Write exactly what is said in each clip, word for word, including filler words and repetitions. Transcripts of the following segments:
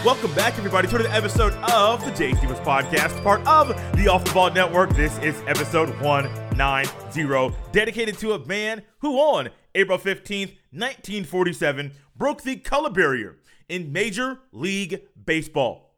welcome back, everybody, to another episode of the Jay Stevens Podcast, part of the Off the Ball Network. This is episode one ninety, dedicated to a man who on April fifteenth, nineteen forty-seven, broke the color barrier in Major League Baseball.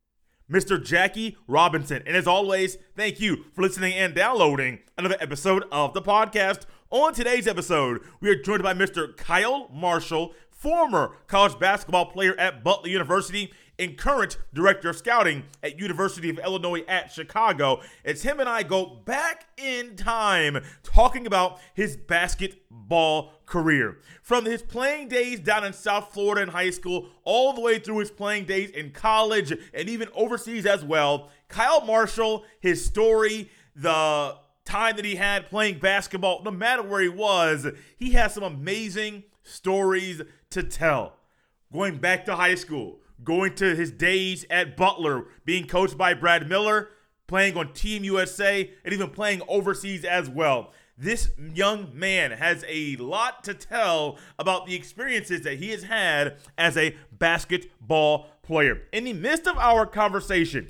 Mister Jackie Robinson. And as always, thank you for listening and downloading another episode of the podcast. On today's episode, we are joined by Mister Kyle Marshall, former college basketball player at Butler University and current director of scouting at University of Illinois at Chicago. It's him and I go back in time talking about his basketball career. From his playing days down in South Florida in high school, all the way through his playing days in college and even overseas as well. Kyle Marshall, his story, the time that he had playing basketball, no matter where he was, he has some amazing stories to tell. Going back to high school, going to his days at Butler, being coached by Brad Miller, playing on Team U S A, and even playing overseas as well. This young man has a lot to tell about the experiences that he has had as a basketball player. In the midst of our conversation,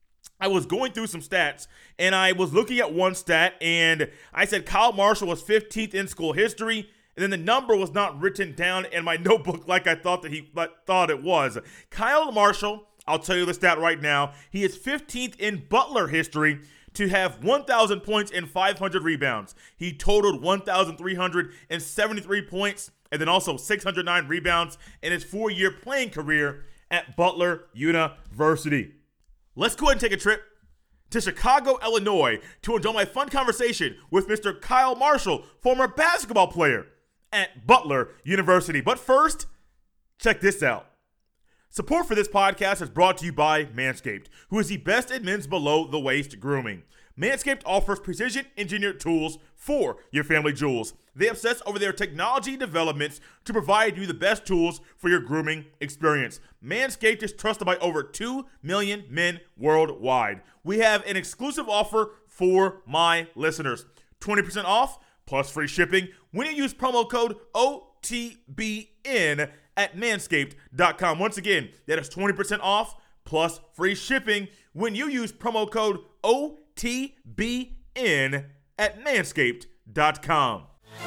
I was going through some stats, and I was looking at one stat, and I said Kyle Marshall was fifteenth in school history. And then the number was not written down in my notebook like I thought that he thought it was. Kyle Marshall, I'll tell you the stat right now. He is fifteenth in Butler history to have one thousand points and five hundred rebounds. He totaled one thousand three hundred seventy-three points and then also six hundred nine rebounds in his four-year playing career at Butler University. Let's go ahead and take a trip to Chicago, Illinois to enjoy my fun conversation with Mister Kyle Marshall, former basketball player at Butler University. But first, check this out. Support for this podcast is brought to you by Manscaped, who is the best in men's below-the-waist grooming. Manscaped offers precision-engineered tools for your family jewels. They obsess over their technology developments to provide you the best tools for your grooming experience. Manscaped is trusted by over two million men worldwide. We have an exclusive offer for my listeners. twenty percent off plus free shipping when you use promo code O T B N at manscaped dot com. Once again, that is twenty percent off plus free shipping when you use promo code O T B N at manscaped dot com.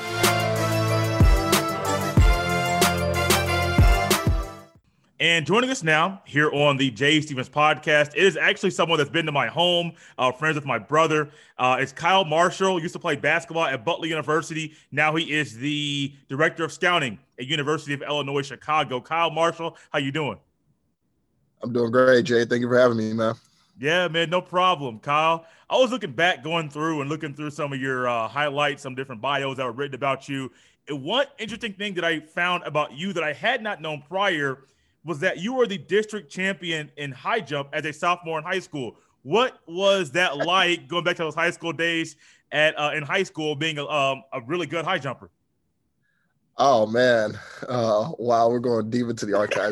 And joining us now here on the Jay Stevens Podcast, it is actually someone that's been to my home, uh, friends with my brother. Uh, it's Kyle Marshall. He used to play basketball at Butler University. Now he is the director of scouting at University of Illinois, Chicago. Kyle Marshall, how you doing? I'm doing great, Jay. Thank you for having me, man. Yeah, man, no problem, Kyle. I was looking back, going through and looking through some of your uh, highlights, some different bios that were written about you. And one interesting thing that I found about you that I had not known prior was that you were the district champion in high jump as a sophomore in high school. What was that like going back to those high school days at uh, in high school, being a, um, a really good high jumper? Oh, man. Uh, wow, we're going deep into the archives.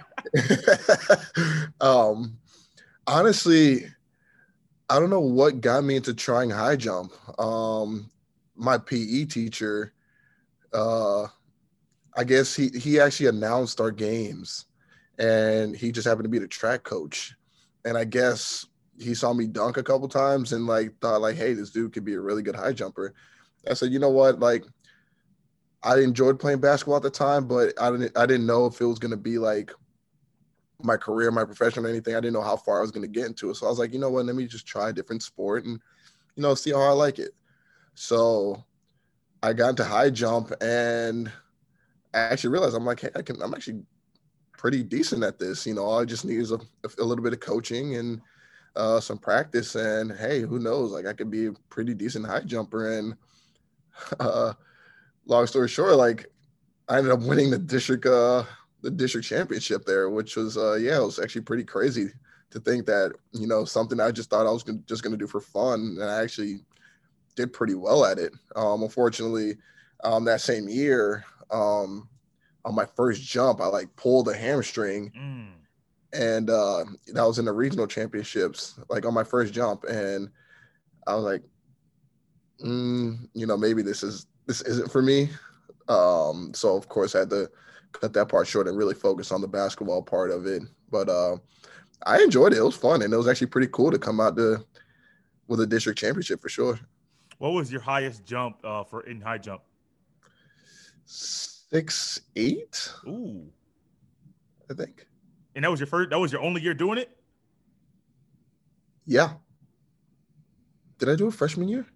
um, honestly, I don't know what got me into trying high jump. Um, my P E teacher, uh, I guess he, he actually announced our games. And he just happened to be the track coach. And I guess he saw me dunk a couple times and like thought like, hey, this dude could be a really good high jumper. I said, you know what? Like, I enjoyed playing basketball at the time, but I didn't I didn't know if it was gonna be like my career, my profession or anything. I didn't know how far I was gonna get into it. So I was like, you know what, let me just try a different sport and, you know, see how I like it. So I got into high jump and I actually realized I'm like, hey, I can I'm actually pretty decent at this. You know, all I just need is a, a little bit of coaching and uh, some practice. And hey, who knows? Like I could be a pretty decent high jumper. And uh, long story short, like I ended up winning the district, uh, the district championship there, which was, uh, yeah, it was actually pretty crazy to think that, you know, something I just thought I was gonna, just going to do for fun. And I actually did pretty well at it. Um, unfortunately, um, that same year, um, on my first jump, I like pulled a hamstring mm. and uh, that was in the regional championships, like on my first jump. And I was like, mm, you know, maybe this is, this isn't for me. Um, so of course I had to cut that part short and really focus on the basketball part of it. But uh, I enjoyed it. It was fun, and it was actually pretty cool to come out to with a district championship for sure. What was your highest jump uh, for in high jump? Six eight. Ooh, I think. And that was your first. That was your only year doing it. Yeah. Did I do it freshman year?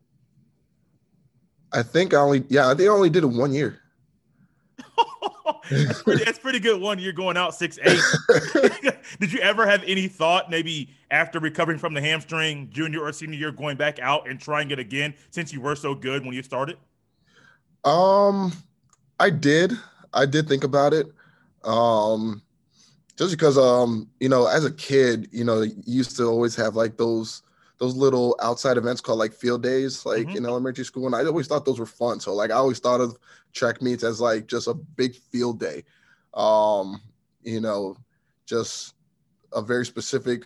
I think I only. Yeah, I think I only did it one year. that's, pretty, that's pretty good. One year going out six eight. Did you ever have any thought, maybe after recovering from the hamstring, junior or senior year, going back out and trying it again since you were so good when you started? Um, I did. I did think about it. Um, just because, um, you know, as a kid, you know, you used to always have like those those little outside events called like field days, like mm-hmm. in elementary school, and I always thought those were fun. So like I always thought of track meets as like just a big field day, um, you know, just a very specific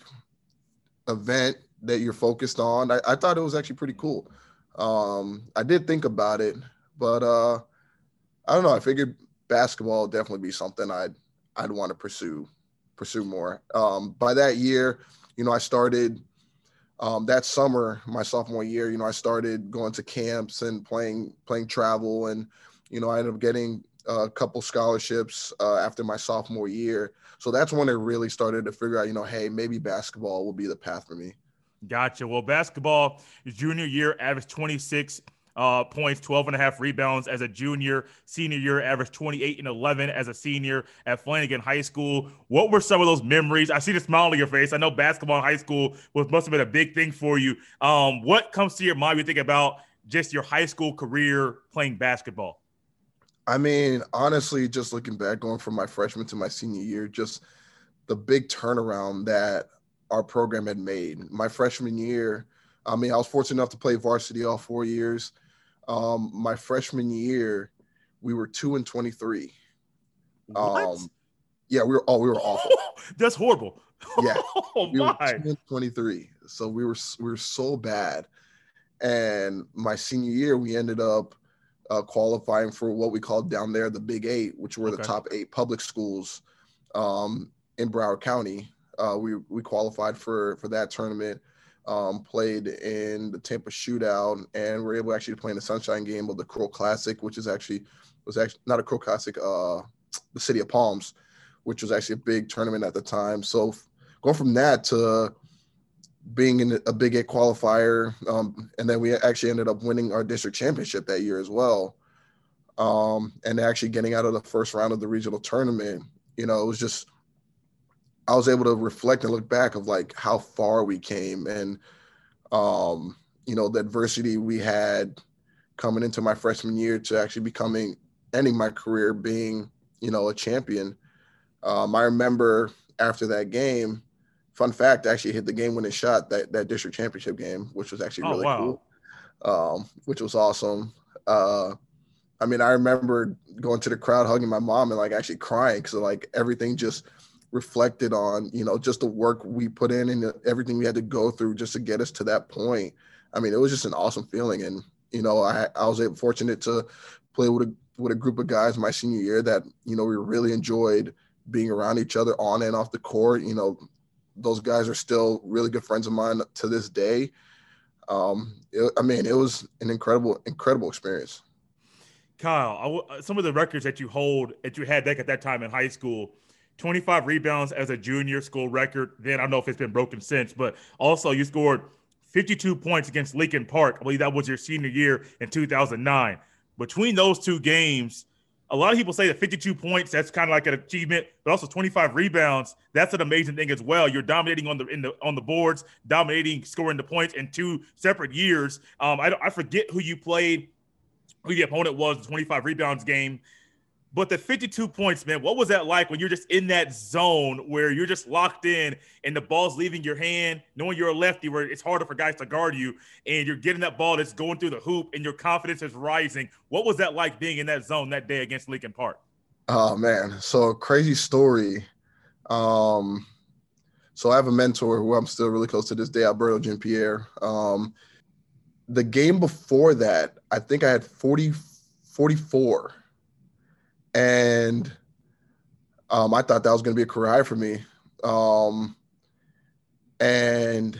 event that you're focused on. I, I thought it was actually pretty cool. Um, I did think about it, but uh, I don't know. I figured basketball would definitely be something I'd I'd want to pursue pursue more. Um, by that year, you know, I started um, that summer, my sophomore year. You know, I started going to camps and playing playing travel, and you know, I ended up getting a couple scholarships uh, after my sophomore year. So that's when I really started to figure out, you know, hey, maybe basketball will be the path for me. Gotcha. Well, basketball, junior year, averaged twenty-six uh, points, twelve and a half rebounds as a junior. Senior year, averaged twenty-eight and eleven as a senior at Flanagan High School. What were some of those memories? I see the smile on your face. I know basketball in high school was must have been a big thing for you. Um, what comes to your mind when you think about just your high school career playing basketball? I mean, honestly, just looking back, going from my freshman to my senior year, just the big turnaround that our program had made. My freshman year, I mean, I was fortunate enough to play varsity all four years. Um, my freshman year, we were two and twenty-three. What? Um, yeah, we were. Oh, we were awful. That's horrible. Yeah, oh we my. were two and twenty-three. So we were we were so bad. And my senior year, we ended up uh, qualifying for what we called down there the Big Eight, which were okay. the top eight public schools um, in Broward County. Uh, we we qualified for for that tournament, um, played in the Tampa Shootout, and were able actually to play in the Sunshine Game of the Crow Classic, which is actually was actually not a Crow Classic, uh, the City of Palms, which was actually a big tournament at the time. So going from that to being in a Big Eight qualifier, um, and then we actually ended up winning our district championship that year as well, um, and actually getting out of the first round of the regional tournament. You know, it was just I was able to reflect and look back of like how far we came, and um, you know, the adversity we had coming into my freshman year to actually becoming ending my career being, you know, a champion. Um, I remember after that game. Fun fact, I actually hit the game-winning shot that, that district championship game, which was actually really oh, wow. cool, um, which was awesome. Uh, I mean, I remember going to the crowd, hugging my mom, and like actually crying because like everything just reflected on, you know, just the work we put in and the, everything we had to go through just to get us to that point. I mean, it was just an awesome feeling, and you know, I I was able, fortunate to play with a with a group of guys my senior year that you know we really enjoyed being around each other on and off the court. You know. Those guys are still really good friends of mine to this day. Um, it, I mean, it was an incredible, incredible experience. Kyle, I w- some of the records that you hold, that you had back at that time in high school, twenty-five rebounds as a junior school record. Then I don't know if it's been broken since, but also you scored fifty-two points against Lincoln Park. I believe that was your senior year in two thousand nine. Between those two games, a lot of people say that fifty-two points, that's kind of like an achievement, but also twenty-five rebounds, that's an amazing thing as well. You're dominating on the in the on the boards, dominating, scoring the points in two separate years. Um, I, I forget who you played, who the opponent was, the twenty-five rebounds game. But the fifty-two points, man, what was that like when you're just in that zone where you're just locked in and the ball's leaving your hand, knowing you're a lefty where it's harder for guys to guard you, and you're getting that ball that's going through the hoop and your confidence is rising? What was that like being in that zone that day against Lincoln Park? Oh, man. So crazy story. Um, so I have a mentor who I'm still really close to this day, Alberto Jean-Pierre. Um, the game before that, I think I had forty, forty-four. And Um, I thought that was going to be a career high for me. Um, and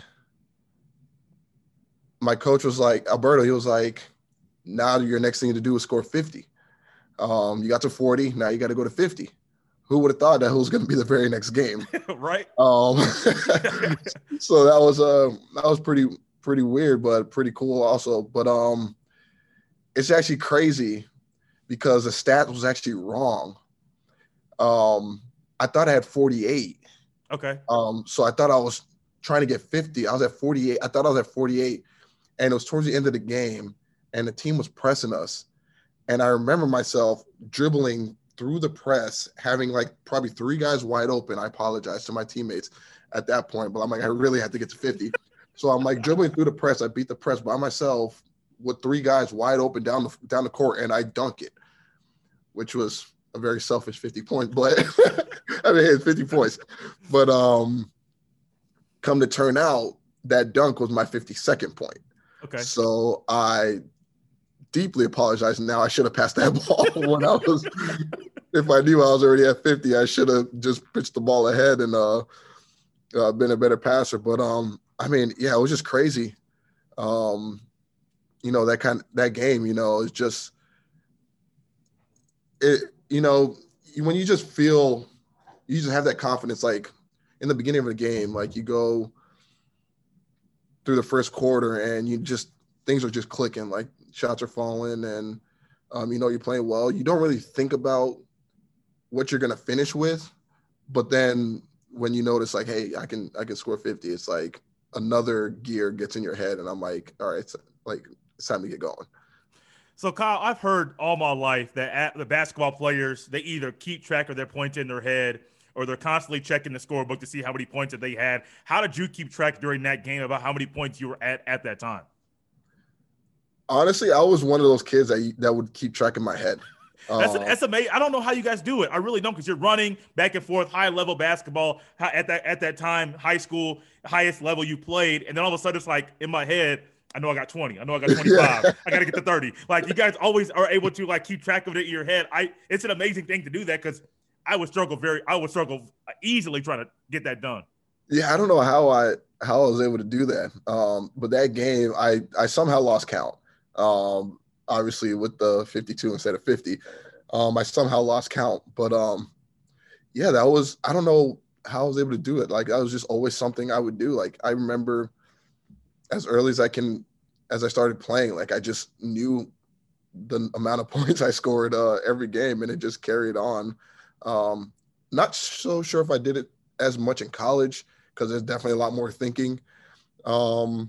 my coach was like, Alberto, he was like, now your next thing to do is score fifty. Um, you got to forty. Now you got to go to fifty. Who would have thought that was going to be the very next game? Right. Um, so that was, uh, that was pretty, pretty weird, but pretty cool also. But um, it's actually crazy because the stat was actually wrong. Um, I thought I had forty-eight. Okay. Um, so I thought I was trying to get fifty. I was at forty-eight. I thought I was at forty-eight, and it was towards the end of the game, and the team was pressing us. And I remember myself dribbling through the press, having like probably three guys wide open. I apologize to my teammates at that point, but I'm like, I really had to get to fifty. So I'm like dribbling through the press. I beat the press by myself with three guys wide open down the down the court, and I dunk it, which was a very selfish fifty points, but I mean, it's fifty points. But um, come to turn out, that dunk was my fifty-second point. Okay. So I deeply apologize. Now I should have passed that ball when I was, if I knew I was already at fifty, I should have just pitched the ball ahead and uh, uh, been a better passer. But um, I mean, yeah, it was just crazy. Um, you know, that kind of, that game, you know, is just, it, you know, when you just feel, you just have that confidence, like in the beginning of a game, like you go through the first quarter and you just, things are just clicking, like shots are falling and, um, you know, you're playing well. You don't really think about what you're going to finish with, but then when you notice like, hey, I can, I can score fifty, it's like another gear gets in your head and I'm like, all right, it's like, it's time to get going. So, Kyle, I've heard all my life that at the basketball players, they either keep track of their points in their head or they're constantly checking the scorebook to see how many points that they had. How did you keep track during that game about how many points you were at at that time? Honestly, I was one of those kids that that would keep track in my head. That's, Uh, that's amazing. I don't know how you guys do it. I really don't, because you're running back and forth, high level basketball at that at that time, high school, highest level you played, and then all of a sudden it's like in my head, I know I got twenty. I know I got twenty-five. I got to get to thirty. Like, you guys always are able to like keep track of it in your head. I it's an amazing thing to do that, because I would struggle very I would struggle easily trying to get that done. Yeah, I don't know how I how I was able to do that. Um, but that game, I I somehow lost count. Um, obviously with the fifty-two instead of fifty, um, I somehow lost count. But um, yeah, that was, I don't know how I was able to do it. Like, that was just always something I would do. Like, I remember as early as I can, as I started playing, like I just knew the amount of points I scored uh, every game, and it just carried on. Um, not so sure if I did it as much in college, because there's definitely a lot more thinking um,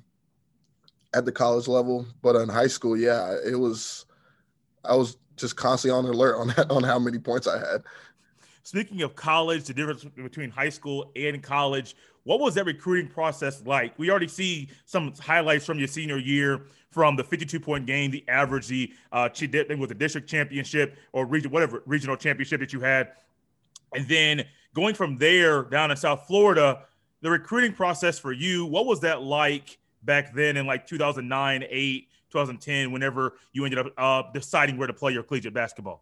at the college level. But in high school, yeah, it was, I was just constantly on alert on on how many points I had. Speaking of college, the difference between high school and college, what was that recruiting process like? We already see some highlights from your senior year, from the fifty-two point game, the average, the uh, with the district championship or region, whatever regional championship that you had. And then going from there down in South Florida, the recruiting process for you, what was that like back then in like two thousand nine, eight, two thousand ten, whenever you ended up uh, deciding where to play your collegiate basketball?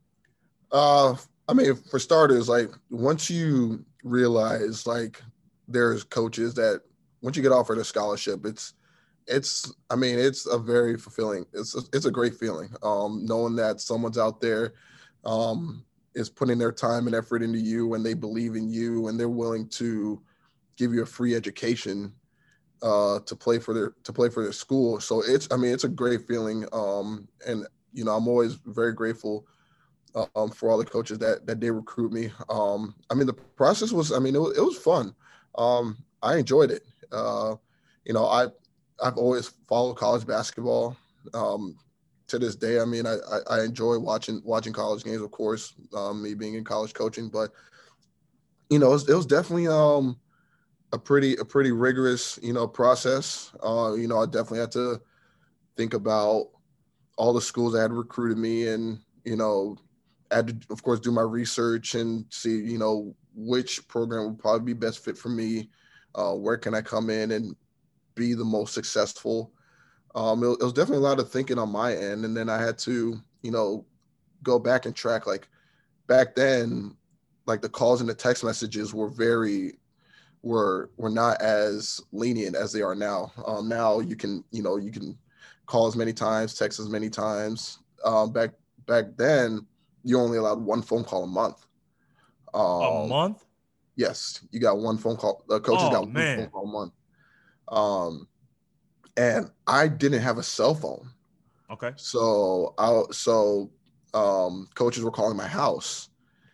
Uh, I mean, for starters, like once you realize like there's coaches that once you get offered a scholarship, it's it's I mean, it's a very fulfilling, it's a, it's a great feeling. Um, knowing that someone's out there um, is putting their time and effort into you, and they believe in you, and they're willing to give you a free education uh, to play for their to play for their school. So it's I mean, it's a great feeling, um, and you know, I'm always very grateful Um, for all the coaches that that did recruit me. Um, I mean, the process was, I mean, it was, it was fun. Um, I enjoyed it. Uh, you know, I, I've always followed college basketball um, to this day. I mean, I, I, I enjoy watching, watching college games, of course, um, me being in college coaching, but you know, it was, it was definitely um, a pretty, a pretty rigorous, you know, process. Uh, you know, I definitely had to think about all the schools that had recruited me, and, you know, I had to, of course, do my research and see, you know, which program would probably be best fit for me. Uh, where can I come in and be the most successful? Um, it, it was definitely a lot of thinking on my end. And then I had to, you know, go back and track, like back then, like the calls and the text messages were very were were not as lenient as they are now. Um, now you can you know you can call as many times, text as many times. Um, back back then, you only allowed one phone call a month. A Um, month? yes, you got one phone call. The coaches Oh got one phone man. call a month. Um, and I didn't have a cell phone, Okay. so I so um, coaches were calling my house,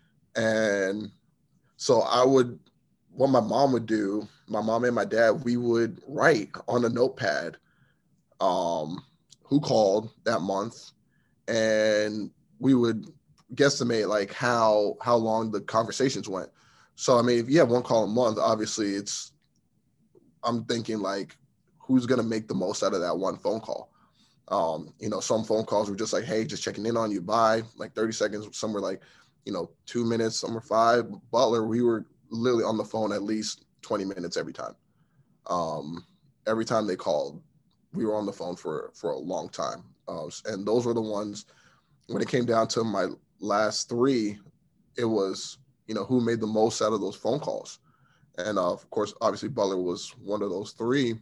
and so I would what my mom would do. My mom and my dad, we would write on a notepad um, who called that month, and we would guesstimate like how how long the conversations went. So I mean, if you have one call a month, obviously it's I'm thinking like who's gonna make the most out of that one phone call. Um, you know, some phone calls were just like, hey, just checking in on you, bye, like thirty seconds. Some were like, you know, two minutes, some were five. Butler, we were literally on the phone at least twenty minutes every time. Um, every time they called, we were on the phone for for a long time. Uh, and those were the ones when it came down to my last three, it was, you know, who made the most out of those phone calls. And uh, of course, obviously Butler was one of those three.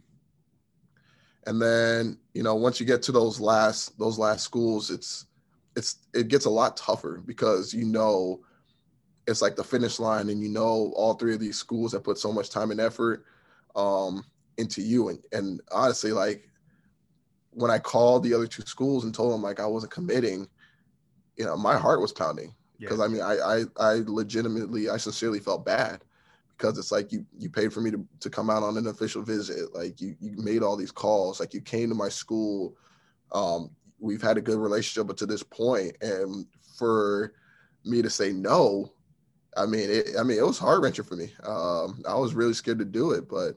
And then, you know, once you get to those last those last schools, it's it's it gets a lot tougher because you know it's like the finish line, and you know all three of these schools that put so much time and effort um, into you. And and honestly, like when I called the other two schools and told them like I wasn't committing, you know, my heart was pounding Yeah. because I mean I I I legitimately I sincerely felt bad because it's like you you paid for me to, to come out on an official visit, like you you made all these calls, like you came to my school, um we've had a good relationship up to this point, and for me to say no, I mean it I mean it was heart wrenching for me. um I was really scared to do it, but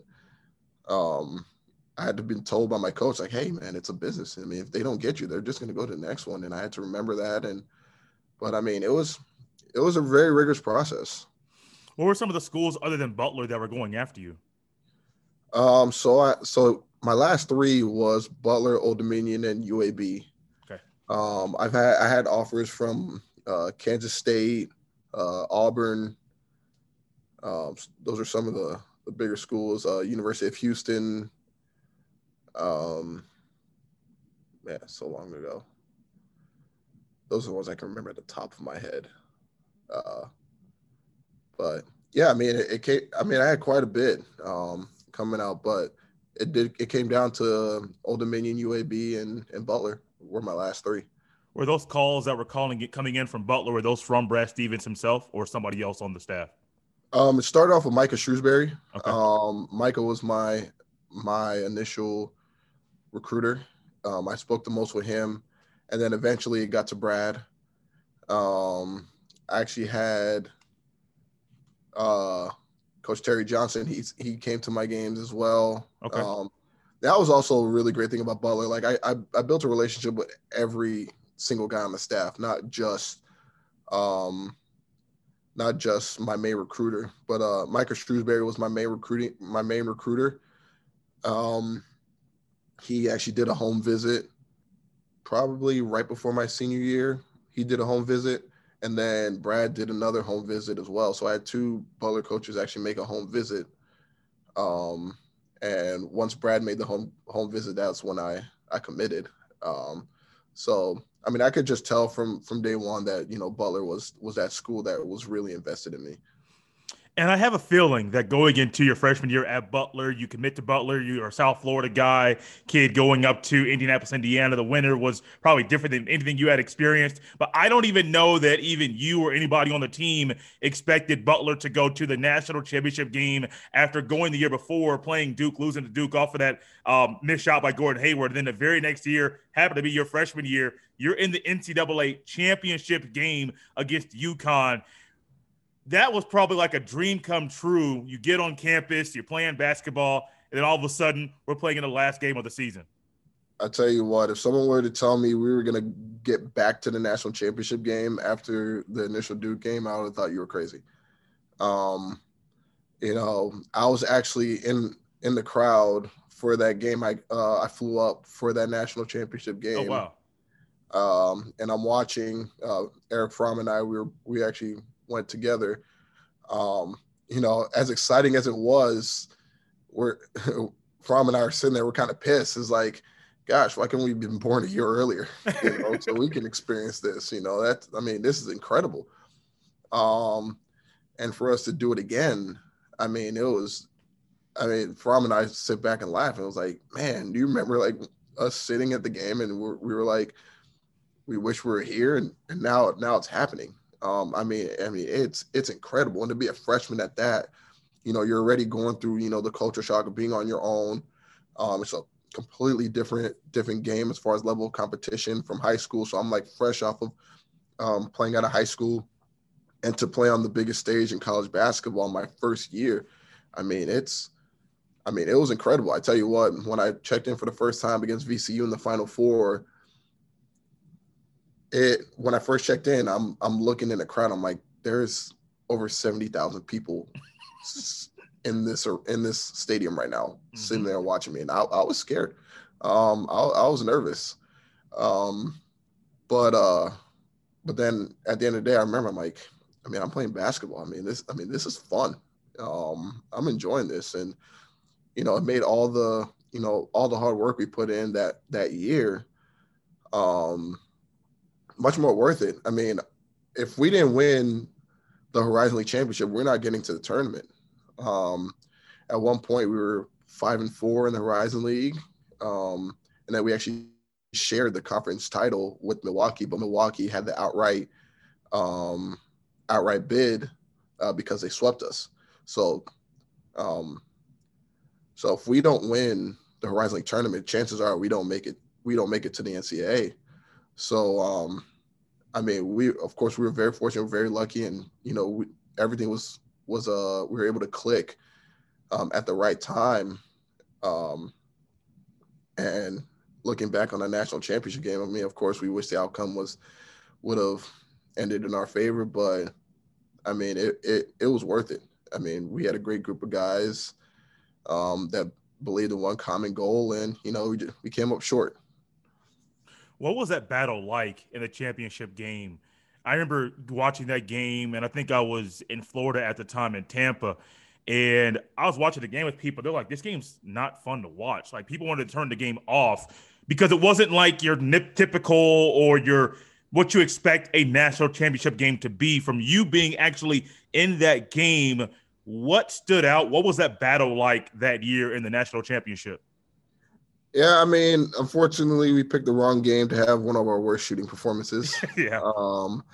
um I had to be told by my coach like, hey man, it's a business. I mean, if they don't get you, they're just going to go to the next one, and I had to remember that. And but I mean, it was it was a very rigorous process. What were some of the schools other than Butler that were going after you? Um, so I so my last three was Butler, Old Dominion, and U A B. Okay. Um, I've had I had offers from uh, Kansas State, uh, Auburn. Um, those are some of the, the bigger schools. Uh, University of Houston. Um, yeah, so long ago. Those are the ones I can remember at the top of my head. Uh, but yeah, I mean, it, it came. I mean, I had quite a bit um, coming out, but it did. It came down to Old Dominion, U A B, and and Butler were my last three. Were those calls that were calling it coming in from Butler, were those from Brad Stevens himself or somebody else on the staff? Um, it started off with Micah Shrewsbury. Okay. Um, Micah was my my initial recruiter. Um, I spoke the most with him, and then eventually it got to Brad. Um, I actually had uh, Coach Terry Johnson. He's he came to my games as well. Okay. Um, that was also a really great thing about Butler. Like I, I, I built a relationship with every single guy on the staff, not just um, not just my main recruiter, but uh, Micah Shrewsbury was my main recruiting my main recruiter. Um, he actually did a home visit probably right before my senior year. He did a home visit, and then Brad did another home visit as well. So I had two Butler coaches actually make a home visit. Um, and once Brad made the home home visit, that's when I I committed. Um, so I mean, I could just tell from from day one that you know Butler was was that school that was really invested in me. And I have a feeling that going into your freshman year at Butler, you commit to Butler, you're a South Florida guy, kid going up to Indianapolis, Indiana. The winter was probably different than anything you had experienced. But I don't even know that even you or anybody on the team expected Butler to go to the national championship game after going the year before, playing Duke, losing to Duke off of that um, missed shot by Gordon Hayward. And then the very next year, happened to be your freshman year, you're in the N C double A championship game against UConn. That was probably like a dream come true. You get on campus, you're playing basketball, and then all of a sudden, we're playing in the last game of the season. I tell you what, if someone were to tell me we were going to get back to the national championship game after the initial Duke game, I would have thought you were crazy. Um, you know, I was actually in in the crowd for that game. I uh, I flew up for that national championship game. Oh wow! Um, and I'm watching uh, Eric Fromm and I. We were we actually went together. Um, you know, as exciting as it was, we're Fromm and I are sitting there, we're kind of pissed. It's like, gosh, why can't we have been born a year earlier? You know, so we can experience this. You know, that I mean, this is incredible. Um, and for us to do it again, I mean, it was. I mean, Fromm and I sit back and laugh, and it was like, man, do you remember like us sitting at the game and we're, we were like, we wish we were here, and, and now now it's happening. Um, I mean, I mean, it's it's incredible, and to be a freshman at that, you know, you're already going through, you know, the culture shock of being on your own. Um, it's a completely different different game as far as level of competition from high school. So I'm like fresh off of um, playing out of high school, and to play on the biggest stage in college basketball my first year. I mean, it's, I mean, it was incredible. I tell you what, when I checked in for the first time against V C U in the Final Four, it when I first checked in, I'm I'm looking in the crowd. I'm like, there's over seventy thousand people in this in this stadium right now, mm-hmm. sitting there watching me, and I, I was scared. Um, I, I was nervous, um, but uh, but then at the end of the day, I remember I'm like, I mean, I'm playing basketball. I mean, this I mean, this is fun. Um, I'm enjoying this, and you know, it made all the you know all the hard work we put in that that year, um, much more worth it. I mean, if we didn't win the Horizon League championship, we're not getting to the tournament. Um, at one point, we were five and four in the Horizon League, um, and then we actually shared the conference title with Milwaukee, but Milwaukee had the outright um, outright bid uh, because they swept us. So, um, so if we don't win the Horizon League tournament, chances are we don't make it. We don't make it to the N C double A. So, um, I mean, we of course we were very fortunate, very lucky, and you know, we, everything was was uh we were able to click um, at the right time. Um, and looking back on the national championship game, I mean, of course, we wish the outcome was would have ended in our favor, but I mean, it it it was worth it. I mean, we had a great group of guys um, that believed in one common goal, and you know, we just, we came up short. What was that battle like in the championship game? I remember watching that game, and I think I was in Florida at the time in Tampa, and I was watching the game with people. They're like, this game's not fun to watch. Like, people wanted to turn the game off because it wasn't like your typical or your what you expect a national championship game to be from you being actually in that game. What stood out? What was that battle like that year in the national championship? Yeah, I mean, unfortunately, we picked the wrong game to have one of our worst shooting performances. yeah. Um,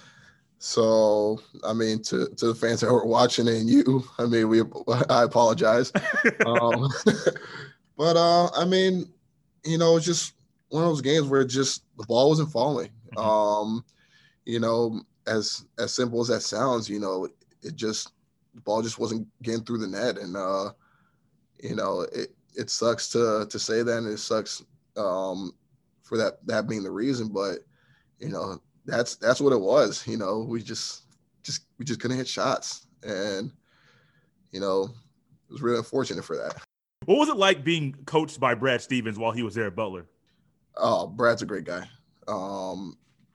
so, I mean, to, to the fans that were watching and you, I mean, we I apologize. um, but, uh, I mean, you know, it's just one of those games where just the ball wasn't falling. Mm-hmm. Um, you know, as as simple as that sounds, you know, it just the ball just wasn't getting through the net, and uh, you know, it. It sucks to to say that, and it sucks um, for that that being the reason. But you know, that's that's what it was. You know, we just just we just couldn't hit shots, and you know, it was really unfortunate for that. What was it like being coached by Brad Stevens while he was there at Butler? Oh, Brad's a great guy. Um,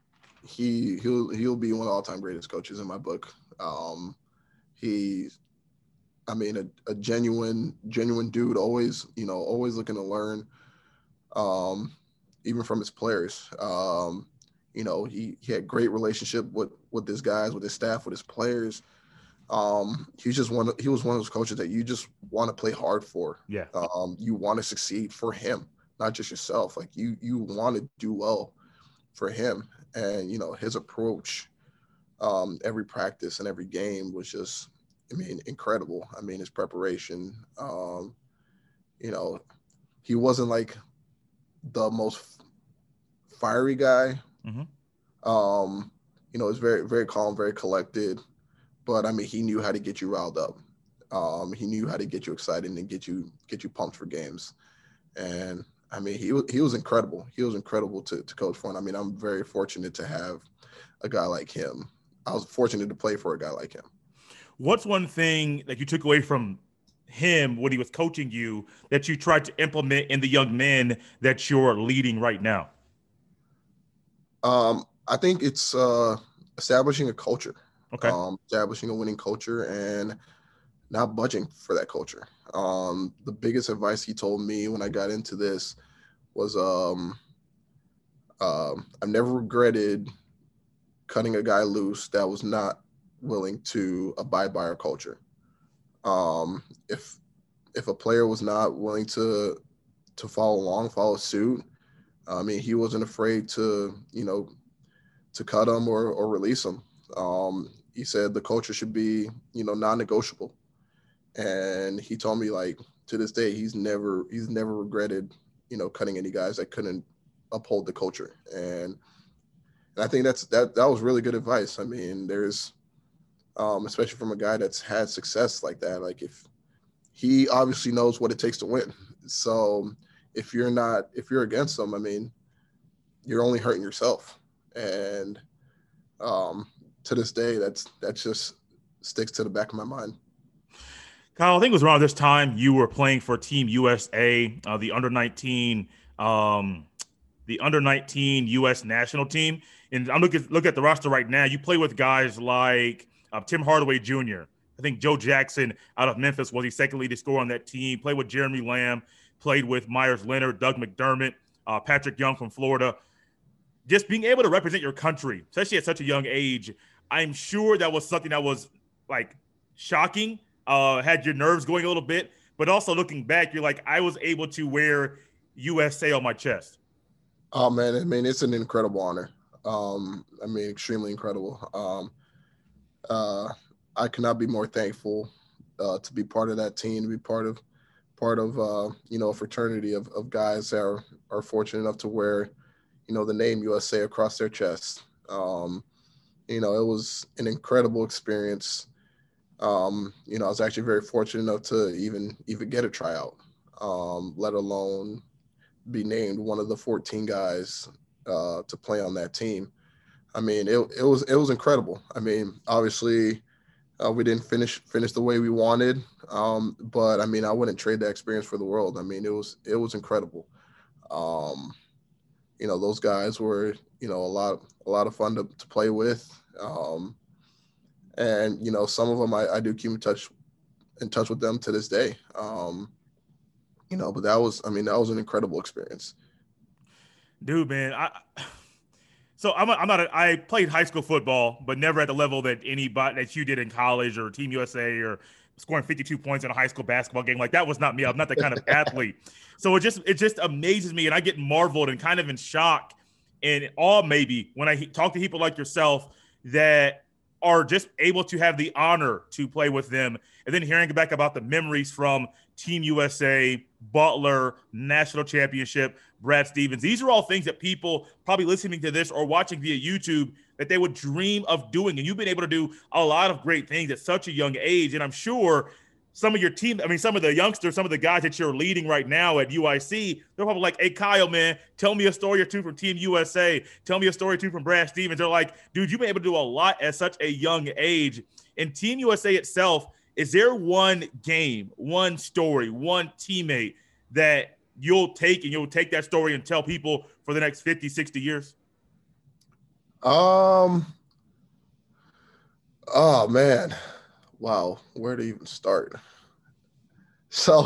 he he'll he'll be one of the all-time greatest coaches in my book. Um, he. I mean, a, a genuine, genuine dude, always, you know, always looking to learn, um, even from his players. Um, you know, he, he had great relationship with, with his guys, with his staff, with his players. Um, he's just one, he was one of those coaches that you just want to play hard for. Yeah. Um, you want to succeed for him, not just yourself. Like you, you want to do well for him. And, you know, his approach, um, every practice and every game was just, I mean, incredible. I mean, his preparation, um, you know, he wasn't like the most fiery guy. Mm-hmm. Um, you know, he's very, very calm, very collected, but I mean, he knew how to get you riled up. Um, he knew how to get you excited and get you, get you pumped for games. And I mean, he was, he was incredible. He was incredible to, to coach for. And I mean, I'm very fortunate to have a guy like him. I was fortunate to play for a guy like him. What's one thing that you took away from him when he was coaching you that you tried to implement in the young men that you're leading right now? Um, I think it's uh, establishing a culture. Okay. um, establishing a winning culture and not budging for that culture. Um, the biggest advice he told me when I got into this was um, um, I've never regretted cutting a guy loose that was not willing to abide by our culture. Um, if if a player was not willing to to follow along, follow suit, I mean, he wasn't afraid to, you know, to cut him or, or release him. Um, he said the culture should be, you know, non-negotiable. And he told me, like, to this day, he's never he's never regretted, you know, cutting any guys that couldn't uphold the culture. And, and I think that's that that was really good advice. I mean, there's um, especially from a guy that's had success like that. Like, if he obviously knows what it takes to win. So if you're not if you're against him, I mean, you're only hurting yourself. And um, to this day, that's that just sticks to the back of my mind. Kyle, I think it was around this time you were playing for Team U S A, uh, the under nineteen, um, the under nineteen U S national team. And I'm looking look at the roster right now. You play with guys like uh, Tim Hardaway Junior I think Joe Jackson out of Memphis was the second leading scorer on that team. Played with Jeremy Lamb. Played with Myers Leonard, Doug McDermott, uh, Patrick Young from Florida. Just being able to represent your country, especially at such a young age, I'm sure that was something that was like shocking, uh, had your nerves going a little bit, but also looking back, you're like, I was able to wear U S A on my chest. Oh man, I mean, it's an incredible honor. Um, I mean, extremely incredible. Um, uh, I cannot be more thankful uh, to be part of that team, to be part of part of uh, you know, a fraternity of, of guys that are, are fortunate enough to wear, you know, the name U S A across their chest. Um, you know, it was an incredible experience. Um, you know, I was actually very fortunate enough to even even get a tryout, um, let alone be named one of the fourteen guys uh, to play on that team. I mean, it it was it was incredible. I mean, obviously, uh, we didn't finish finish the way we wanted, um, but I mean, I wouldn't trade that experience for the world. I mean, it was it was incredible. Um, you know, those guys were, you know, a lot a lot of fun to, to play with. Um, and you know, some of them I, I do keep in touch in touch with them to this day. Um, you know, but that was, I mean, that was an incredible experience. Dude, man, I so I'm a, I'm not a, I played high school football, but never at the level that anybody that you did in college or Team U S A or scoring fifty-two points in a high school basketball game. Like, that was not me. I'm not that kind of athlete. So it just it just amazes me, and I get marveled and kind of in shock and awe maybe when I he- talk to people like yourself that are just able to have the honor to play with them, and then hearing back about the memories from Team U S A, Butler, national championship, Brad Stevens. These are all things that people probably listening to this or watching via YouTube that they would dream of doing. And you've been able to do a lot of great things at such a young age. And I'm sure some of your team, I mean, some of the youngsters, some of the guys that you're leading right now at U I C, they're probably like, hey, Kyle, man, tell me a story or two from Team U S A. Tell me a story or two from Brad Stevens. They're like, dude, you've been able to do a lot at such a young age. And Team U S A itself, is there one game, one story, one teammate that you'll take and you'll take that story and tell people for the next fifty, sixty years? Um, oh man, wow, where to even start? So,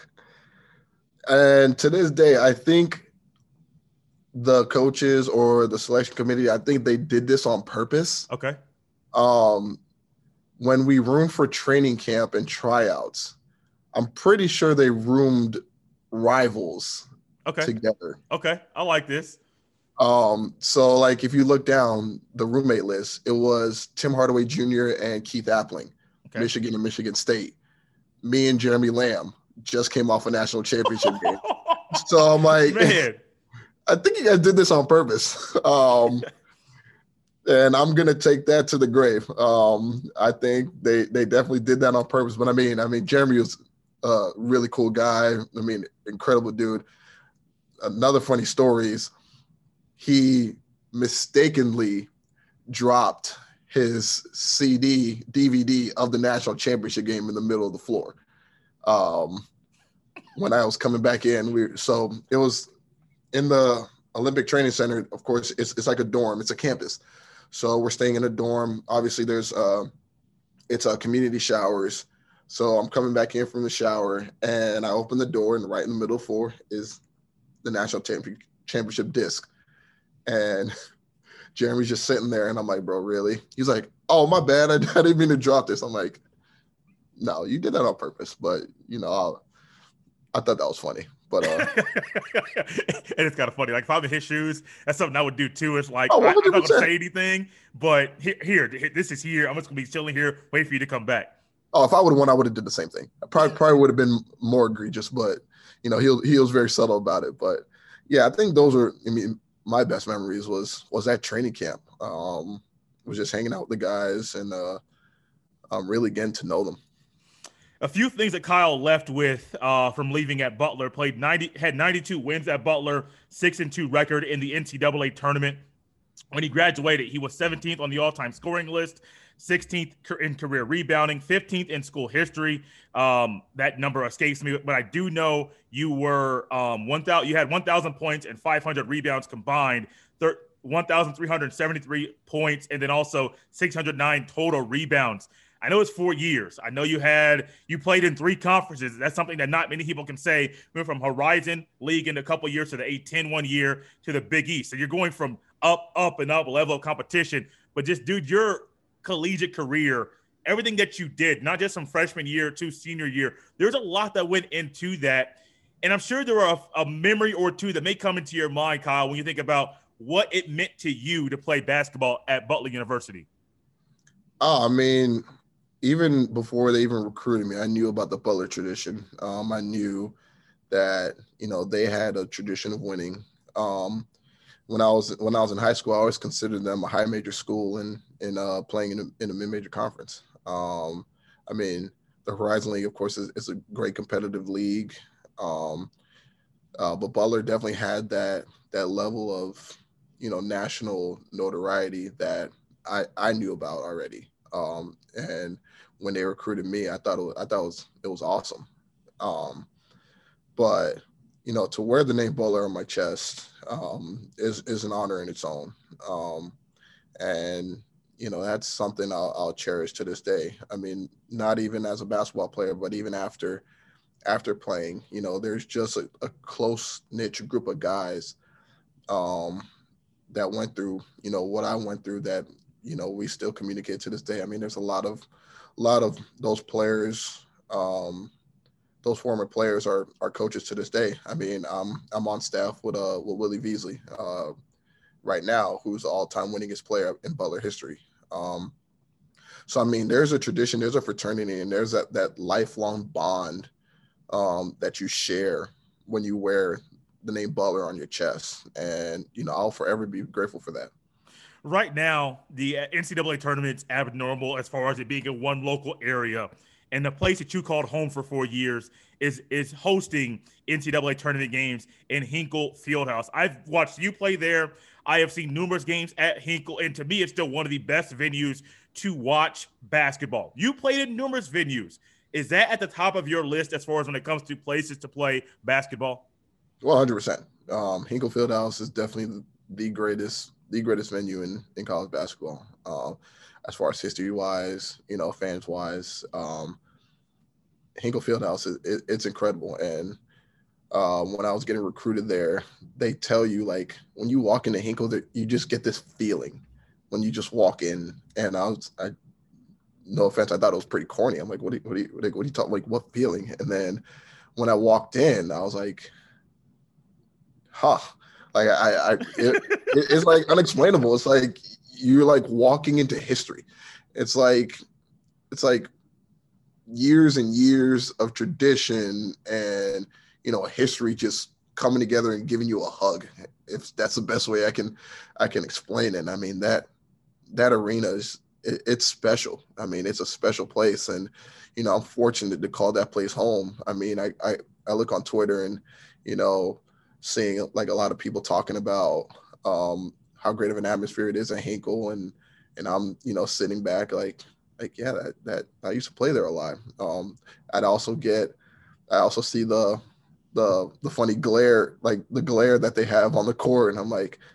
and to this day, I think the coaches or the selection committee, I think they did this on purpose. Okay. Um, when we roomed for training camp and tryouts, I'm pretty sure they roomed rivals okay. together. Okay. I like this. Um, so like if you look down the roommate list, it was Tim Hardaway Junior and Keith Appling, okay. Michigan and Michigan State. Me and Jeremy Lamb just came off a national championship game. So I'm like, man, I think you guys did this on purpose. Um, and I'm gonna take that to the grave. Um, I think they they definitely did that on purpose. But I mean, I mean, Jeremy was a really cool guy. I mean, incredible dude. Another funny story is he mistakenly dropped his C D, D V D of the national championship game in the middle of the floor. Um, when I was coming back in, we so it was in the Olympic Training Center. Of course, it's it's like a dorm. It's a campus. So we're staying in a dorm. Obviously, there's uh, it's a uh, community showers. So I'm coming back in from the shower, and I open the door, and right in the middle floor is the national champion, championship disc. And Jeremy's just sitting there, and I'm like, bro, really? He's like, oh, my bad. I, I didn't mean to drop this. I'm like, no, you did that on purpose. But, you know, I'll, I thought that was funny. But uh, and it's kind of funny. Like if I'm in his shoes, that's something I would do too. It's like oh, I, I'm not going to say anything, but here, here, this is here. I'm just going to be chilling here, wait for you to come back. Oh, if I would have won, I would have did the same thing. I probably probably would have been more egregious, but you know, he he was very subtle about it. But yeah, I think those are. I mean, my best memories was was that training camp. Um, was just hanging out with the guys and uh, um, really getting to know them. A few things that Kyle left with uh, from leaving at Butler: played ninety, had ninety-two wins at Butler, six and two record in the N C double A tournament. When he graduated, he was seventeenth on the all-time scoring list, sixteenth in career rebounding, fifteenth in school history. Um, that number escapes me, but I do know you were um, one thousand. You had one thousand points and five hundred rebounds combined, thir- one thousand three hundred seventy-three points, and then also six hundred nine total rebounds. I know it's four years. I know you had you played in three conferences. That's something that not many people can say. We went from Horizon League in a couple years to the A ten one year to the Big East. So you're going from up, up, and up level of competition. But just, dude, your collegiate career, everything that you did, not just from freshman year to senior year, there's a lot that went into that. And I'm sure there are a, a memory or two that may come into your mind, Kyle, when you think about what it meant to you to play basketball at Butler University. Oh, I mean, even before they even recruited me, I knew about the Butler tradition. Um, I knew that, you know, they had a tradition of winning. Um, when I was when I was in high school, I always considered them a high major school and in, in uh, playing in a, in a mid major conference. Um, I mean, the Horizon League, of course, is, is a great competitive league, um, uh, but Butler definitely had that that level of, you know, national notoriety that I I knew about already. Um, and when they recruited me, I thought it was, I thought it was it was awesome. Um, but you know, to wear the name Butler on my chest um, is is an honor in its own. Um, and you know, that's something I'll, I'll cherish to this day. I mean, not even as a basketball player, but even after after playing, you know, there's just a, a close knit group of guys um, that went through, you know, what I went through that, you know, we still communicate to this day. I mean, there's a lot of, a lot of those players, um, those former players are are coaches to this day. I mean, I'm I'm on staff with uh with Willie Veasley uh, right now, who's the all-time winningest player in Butler history. Um, so I mean, there's a tradition, there's a fraternity, and there's that that lifelong bond um, that you share when you wear the name Butler on your chest, and you know, I'll forever be grateful for that. Right now, the N C double A tournament's abnormal as far as it being in one local area. And the place that you called home for four years is is hosting N C double A tournament games in Hinkle Fieldhouse. I've watched you play there. I have seen numerous games at Hinkle, and to me, it's still one of the best venues to watch basketball. You played in numerous venues. Is that at the top of your list as far as when it comes to places to play basketball? Well, one hundred percent. Um, Hinkle Fieldhouse is definitely the greatest the greatest venue in, in college basketball. Um, as far as history-wise, you know, fans-wise, um, Hinkle Fieldhouse, is, it, it's incredible. And um, when I was getting recruited there, they tell you, like, when you walk into Hinkle, that you just get this feeling when you just walk in. And I was, I, no offense, I thought it was pretty corny. I'm like, what do you, what do you, what do you, what do you talk, like, what feeling? And then when I walked in, I was like, huh. Like, I, I it, it, it's like unexplainable. It's like you're like walking into history. It's like, it's like years and years of tradition and, you know, history just coming together and giving you a hug. If that's the best way I can, I can explain it. I mean, that, that arena is, it, it's special. I mean, it's a special place. And, you know, I'm fortunate to call that place home. I mean, I, I, I look on Twitter and, you know, seeing like a lot of people talking about um, how great of an atmosphere it is at Hinkle, and and I'm you know sitting back like like yeah that that I used to play there a lot. Um, I'd also get I also see the the the funny glare, like the glare that they have on the court, and I'm like,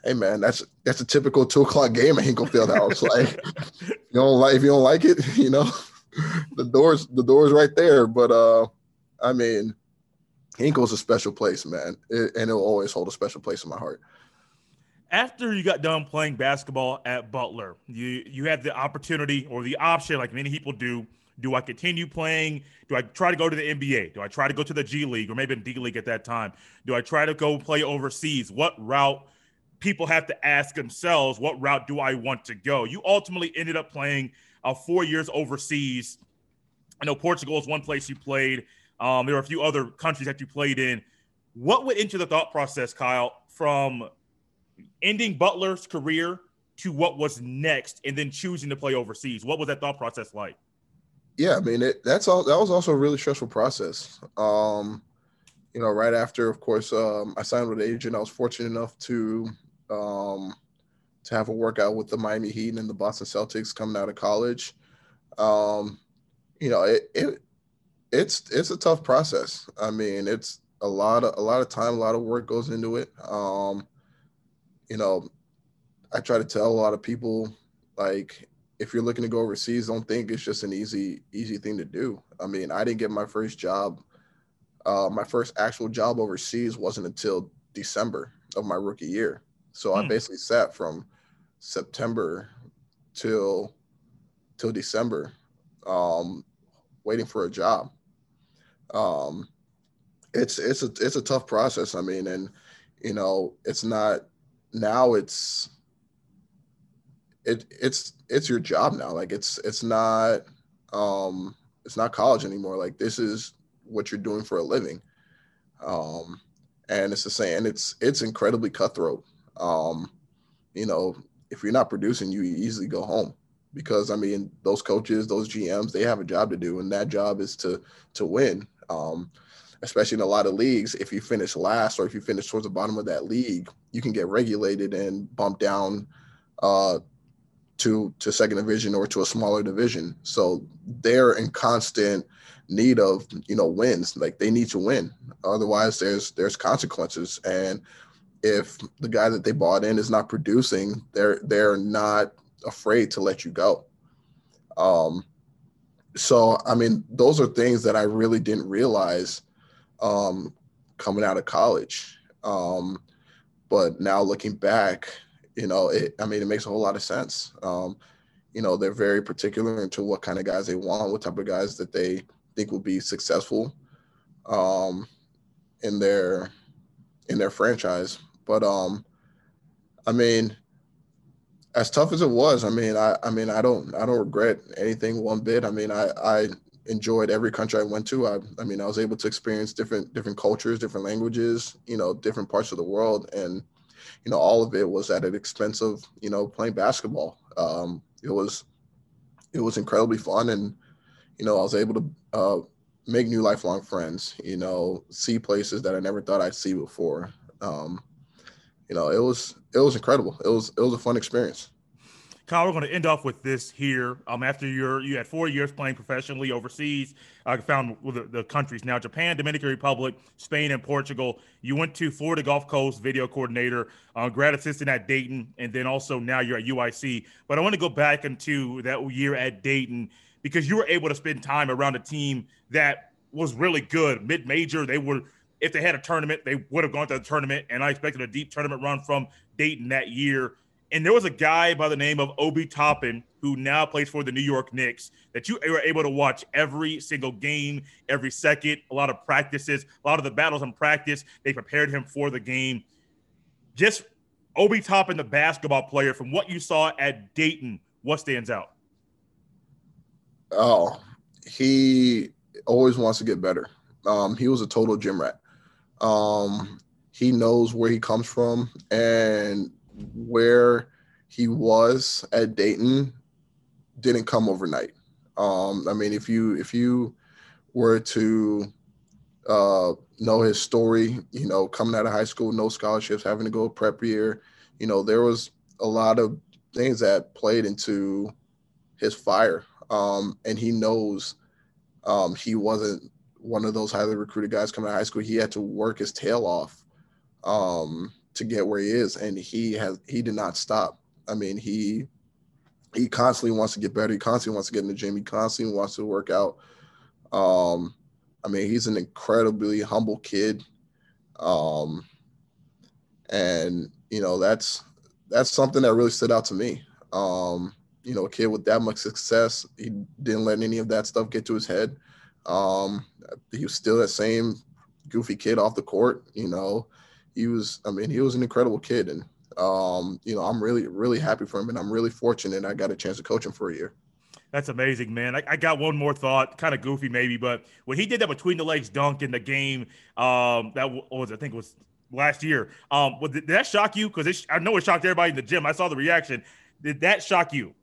Hey man, that's that's a typical two o'clock game at Hinkle Fieldhouse. Like, you don't like if you don't like it, you know, the doors the doors right there. But uh, I mean, Hinkle's a special place, man, it, and it'll always hold a special place in my heart. After you got done playing basketball at Butler, you you had the opportunity or the option, like many people do. Do I continue playing? Do I try to go to the N B A? Do I try to go to the G League or maybe the D League at that time? Do I try to go play overseas? What route? People have to ask themselves, what route do I want to go? You ultimately ended up playing uh, four years overseas. I know Portugal is one place you played. Um, there are a few other countries that you played in. What went into the thought process, Kyle, from ending Butler's career to what was next and then choosing to play overseas? What was that thought process like? Yeah, I mean, it, that's all. That was also a really stressful process. Um, you know, right after, of course, um, I signed with an agent. I was fortunate enough to um, to have a workout with the Miami Heat and the Boston Celtics coming out of college. Um, you know, it, it it's it's a tough process. I mean, it's a lot of a lot of time, a lot of work goes into it. Um, you know, I try to tell a lot of people, like, if you're looking to go overseas, don't think it's just an easy easy thing to do. I mean, I didn't get my first job. Uh, my first actual job overseas wasn't until December of my rookie year. So I Hmm. basically sat from September till till December, um, waiting for a job. Um, it's it's a it's a tough process. I mean, and you know, it's not now. It's it it's it's your job now. Like it's it's not um, it's not college anymore. Like this is what you're doing for a living. Um, and it's the same. And it's it's incredibly cutthroat. Um, you know, if you're not producing, you easily go home because I mean, those coaches, those G Ms, they have a job to do, and that job is to to win. Um, especially in a lot of leagues, if you finish last or if you finish towards the bottom of that league, you can get regulated and bumped down uh, to to second division or to a smaller division. So they're in constant need of you know wins. Like they need to win, otherwise there's there's consequences. And if the guy that they bought in is not producing, they're they're not afraid to let you go. Um, so I mean, those are things that I really didn't realize um, coming out of college. Um, but now looking back, you know, it, I mean, it makes a whole lot of sense. Um, you know, they're very particular into what kind of guys they want, what type of guys that they think will be successful um, in their in their franchise. But um, I mean, as tough as it was, I mean, I, I mean, I don't, I don't regret anything one bit. I mean, I, I enjoyed every country I went to. I, I mean, I was able to experience different, different cultures, different languages, you know, different parts of the world, and you know, all of it was at an expense of, you know, playing basketball. Um, it was, it was incredibly fun, and you know, I was able to uh, make new lifelong friends. You know, see places that I never thought I'd see before. Um, you know, it was, it was incredible. It was, it was a fun experience. Kyle, we're going to end off with this here. Um, after your you had four years playing professionally overseas, I uh, found the, the countries now: Japan, Dominican Republic, Spain, and Portugal. You went to Florida Gulf Coast, video coordinator, uh, grad assistant at Dayton, and then also now you're at U I C. But I want to go back into that year at Dayton because you were able to spend time around a team that was really good, mid-major. They were, if they had a tournament, they would have gone to the tournament, and I expected a deep tournament run from Dayton that year. And there was a guy by the name of Obi Toppin who now plays for the New York Knicks that you were able to watch every single game, every second, a lot of practices, a lot of the battles in practice. They prepared him for the game. Just Obi Toppin, the basketball player, from what you saw at Dayton, what stands out? Oh, he always wants to get better. Um, he was a total gym rat. Um, he knows where he comes from and where he was at Dayton didn't come overnight. Um, I mean, if you if you were to uh, know his story, you know, coming out of high school, no scholarships, having to go prep year, you know, there was a lot of things that played into his fire. Um, and he knows um, he wasn't one of those highly recruited guys coming out of high school. He had to work his tail off um, to get where he is, and he has he did not stop. I mean, he he constantly wants to get better. He constantly wants to get in the gym. He constantly wants to work out. Um, I mean, he's an incredibly humble kid, um, and you know that's that's something that really stood out to me. Um, you know, a kid with that much success, he didn't let any of that stuff get to his head. Um, he was still that same goofy kid off the court. You know, he was. I mean, he was an incredible kid, and um, you know, I'm really, really happy for him, and I'm really fortunate I got a chance to coach him for a year. That's amazing, man. I, I got one more thought, kind of goofy maybe, but when he did that between the legs dunk in the game, um, that was I think it was last year. Um, did, did that shock you? Because I know it shocked everybody in the gym. I saw the reaction. Did that shock you?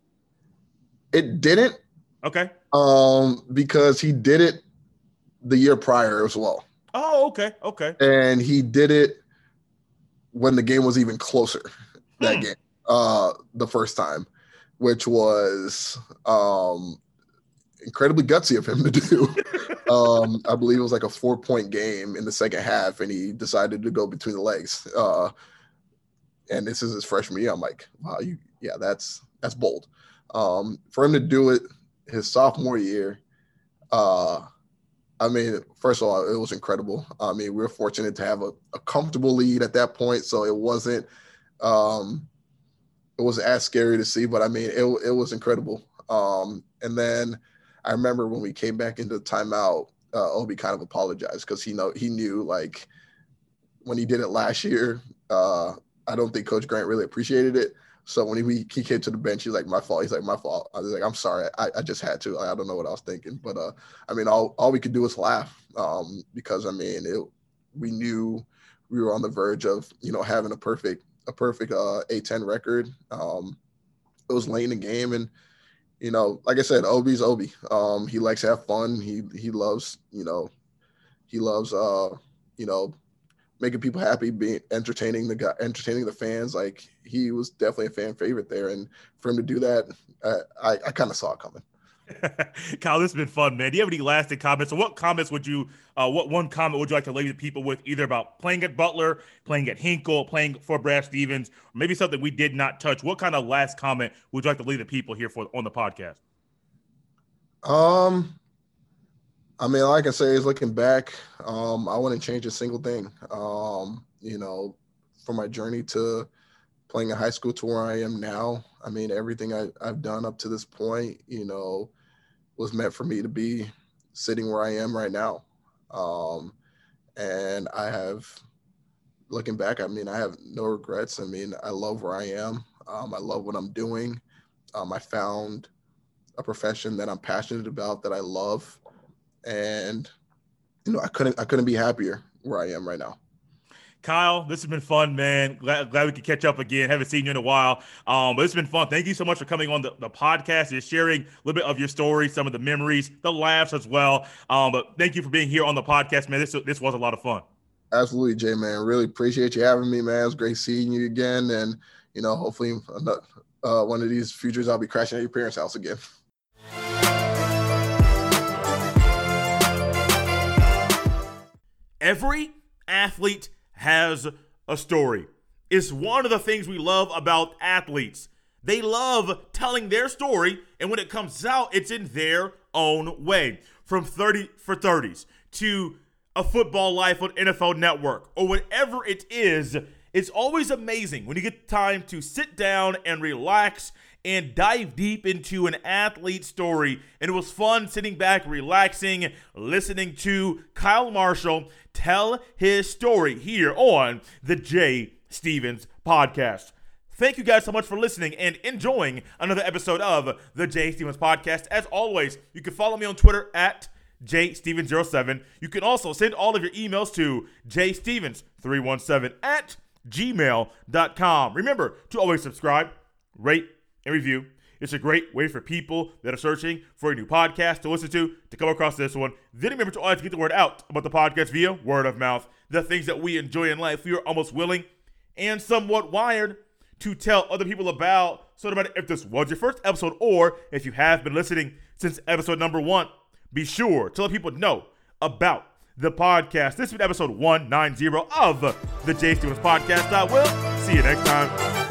It didn't. Okay. Um, because he did it the year prior as well. Oh, okay, okay. And he did it when the game was even closer. That hmm. game, uh, the first time. Which was um, incredibly gutsy of him to do. um, I believe it was like a four-point game in the second half, and he decided to go between the legs. Uh, and this is his freshman year. I'm like, wow, you, yeah, that's that's bold. Um, for him to do it his sophomore year, uh, I mean, first of all, it was incredible. I mean, we were fortunate to have a, a comfortable lead at that point, so it wasn't um, – it wasn't as scary to see, but I mean, it it was incredible. Um, and then I remember when we came back into the timeout, uh, Obi kind of apologized because he know he knew like when he did it last year, uh, I don't think Coach Grant really appreciated it. So when he he came to the bench, he's like, "My fault." He's like, "My fault." I was like, "I'm sorry. I, I just had to. I, I don't know what I was thinking." But uh, I mean, all all we could do was laugh um, because I mean, it, we knew we were on the verge of you know having a perfect. a perfect uh, A ten record. Um, it was late in the game. And, you know, like I said, Obi's Obi. Um, he likes to have fun. He he loves, you know, he loves, uh, you know, making people happy, being entertaining the guy, entertaining the fans. Like, he was definitely a fan favorite there. And for him to do that, uh, I, I kind of saw it coming. Kyle, this has been fun, man. Do you have any lasting comments? Or what comments would you, uh, what one comment would you like to leave the people with, either about playing at Butler, playing at Hinkle, playing for Brad Stevens, or maybe something we did not touch? What kind of last comment would you like to leave the people here for on the podcast? Um, I mean, all I can say is looking back, um, I wouldn't change a single thing. Um, you know, from my journey to playing in high school to where I am now, I mean, everything I, I've done up to this point, you know, was meant for me to be sitting where I am right now. Um, and I have, looking back, I mean, I have no regrets. I mean, I love where I am. Um, I love what I'm doing. Um, I found a profession that I'm passionate about, that I love. And, you know, I couldn't, I couldn't be happier where I am right now. Kyle, this has been fun, man. Glad, glad we could catch up again. Haven't seen you in a while. Um, but it's been fun. Thank you so much for coming on the, the podcast and sharing a little bit of your story, some of the memories, the laughs as well. Um, but thank you for being here on the podcast, man. This, this was a lot of fun. Absolutely, Jay, man. Really appreciate you having me, man. It's great seeing you again. And, you know, hopefully uh, one of these futures I'll be crashing at your parents' house again. Every athlete has a story. It's one of the things we love about athletes. They love telling their story, and when it comes out, it's in their own way. From thirty for thirties to A Football Life on N F L Network, or whatever it is, it's always amazing when you get time to sit down and relax and dive deep into an athlete story. And it was fun sitting back, relaxing, listening to Kyle Marshall tell his story here on the Jay Stevens Podcast. Thank you guys so much for listening and enjoying another episode of the Jay Stevens Podcast. As always, you can follow me on Twitter at J Stevens zero seven. You can also send all of your emails to j stevens three one seven at gmail dot com. Remember to always subscribe, rate, and review. It's a great way for people that are searching for a new podcast to listen to to come across this one. Then remember to always get the word out about the podcast via word of mouth. The things that we enjoy in life, we are almost willing and somewhat wired to tell other people about. So no matter if this was your first episode or if you have been listening since episode number one, be sure to let people know about the podcast. This has been episode one ninety of the Jay Stevens Podcast. I will see you next time.